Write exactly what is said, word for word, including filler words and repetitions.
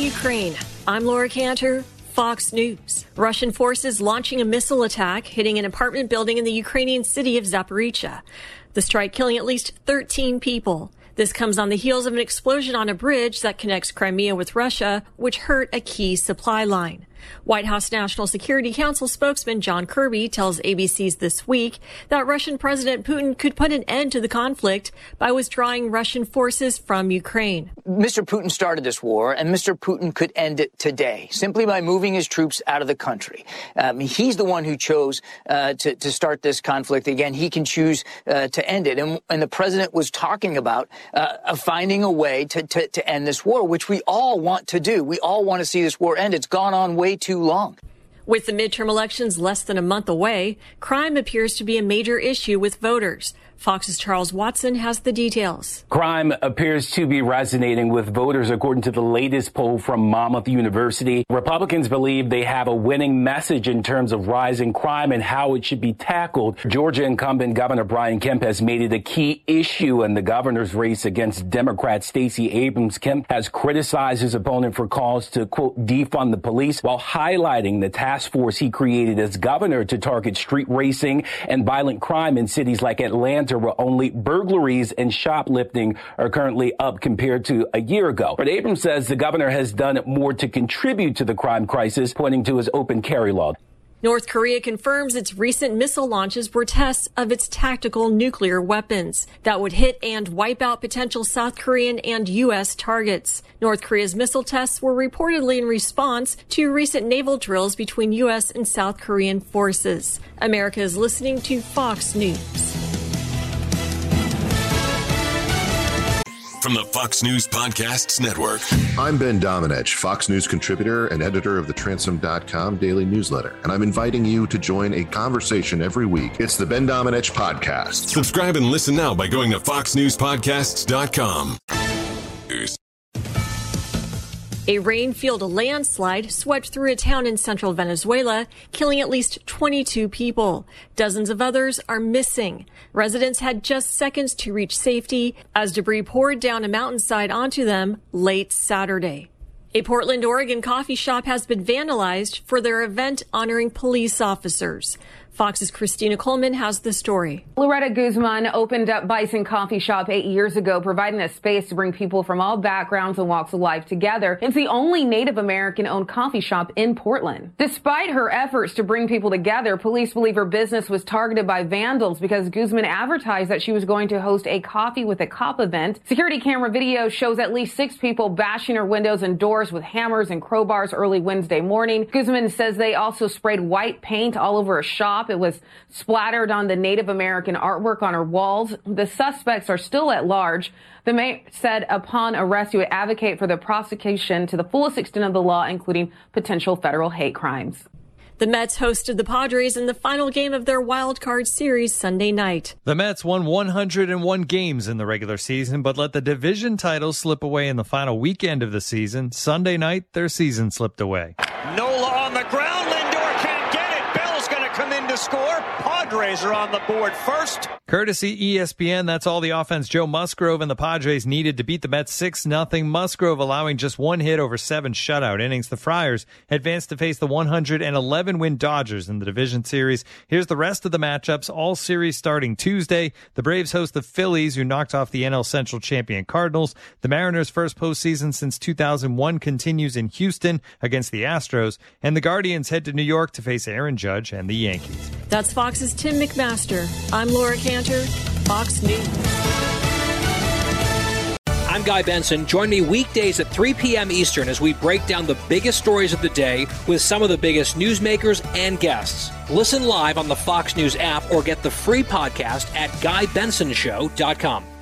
Ukraine. I'm Laura Cantor, Fox News. Russian forces launching a missile attack hitting an apartment building in the Ukrainian city of Zaporizhia. The strike killing at least thirteen people. This comes on the heels of an explosion on a bridge that connects Crimea with Russia, which hurt a key supply line. White House National Security Council spokesman John Kirby tells A B C's This Week that Russian President Putin could put an end to the conflict by withdrawing Russian forces from Ukraine. Mister Putin started this war, and Mister Putin could end it today simply by moving his troops out of the country. Um, he's the one who chose uh, to, to start this conflict. Again, he can choose uh, to end it. And, and the president was talking about uh, finding a way to, to, to end this war, which we all want to do. We all want to see this war end. It's gone on way too long. With the midterm elections less than a month away, crime appears to be a major issue with voters. Fox's Charles Watson has the details. Crime appears to be resonating with voters, according to the latest poll from Monmouth University. Republicans believe they have a winning message in terms of rising crime and how it should be tackled. Georgia incumbent Governor Brian Kemp has made it a key issue in the governor's race against Democrat Stacey Abrams. Kemp has criticized his opponent for calls to, quote, defund the police, while highlighting the task force he created as governor to target street racing and violent crime in cities like Atlanta, where only burglaries and shoplifting are currently up compared to a year ago. But Abrams says the governor has done more to contribute to the crime crisis, pointing to his open carry law. North Korea confirms its recent missile launches were tests of its tactical nuclear weapons that would hit and wipe out potential South Korean and U S targets. North Korea's missile tests were reportedly in response to recent naval drills between U S and South Korean forces. America is listening to Fox News. From the Fox News Podcasts Network. I'm Ben Domenech, Fox News contributor and editor of the Transom dot com daily newsletter, and I'm inviting you to join a conversation every week. It's the Ben Domenech Podcast. Subscribe and listen now by going to fox news podcasts dot com. News. A rain-fueled landslide swept through a town in central Venezuela, killing at least twenty-two people. Dozens of others are missing. Residents had just seconds to reach safety as debris poured down a mountainside onto them late Saturday. A Portland, Oregon coffee shop has been vandalized for their event honoring police officers. Fox's Christina Coleman has the story. Loretta Guzman opened up Bison Coffee Shop eight years ago, providing a space to bring people from all backgrounds and walks of life together. It's the only Native American-owned coffee shop in Portland. Despite her efforts to bring people together, police believe her business was targeted by vandals because Guzman advertised that she was going to host a Coffee with a Cop event. Security camera video shows at least six people bashing her windows and doors with hammers and crowbars early Wednesday morning. Guzman says they also sprayed white paint all over her shop. It was splattered on the Native American artwork on her walls. The suspects are still at large. The mayor said upon arrest, he would advocate for the prosecution to the fullest extent of the law, including potential federal hate crimes. The Mets hosted the Padres in the final game of their wild card series Sunday night. The Mets won one hundred one games in the regular season, but let the division title slip away in the final weekend of the season. Sunday night, their season slipped away. Nola on the ground. Lindor can't get it. Bell's going to come in to score. Padres are on the board first. Courtesy E S P N, that's all the offense Joe Musgrove and the Padres needed to beat the Mets six nothing. Musgrove allowing just one hit over seven shutout innings. The Friars advanced to face the one hundred eleven win Dodgers in the division series. Here's the rest of the matchups, all series starting Tuesday. The Braves host the Phillies, who knocked off the N L Central champion Cardinals. The Mariners' first postseason since two thousand one continues in Houston against the Astros. And the Guardians head to New York to face Aaron Judge and the Yankees. That's Fox's Tim McMaster. I'm Laura Cantor, Fox News. I'm Guy Benson. Join me weekdays at three p.m. Eastern as we break down the biggest stories of the day with some of the biggest newsmakers and guests. Listen live on the Fox News app or get the free podcast at guy benson show dot com.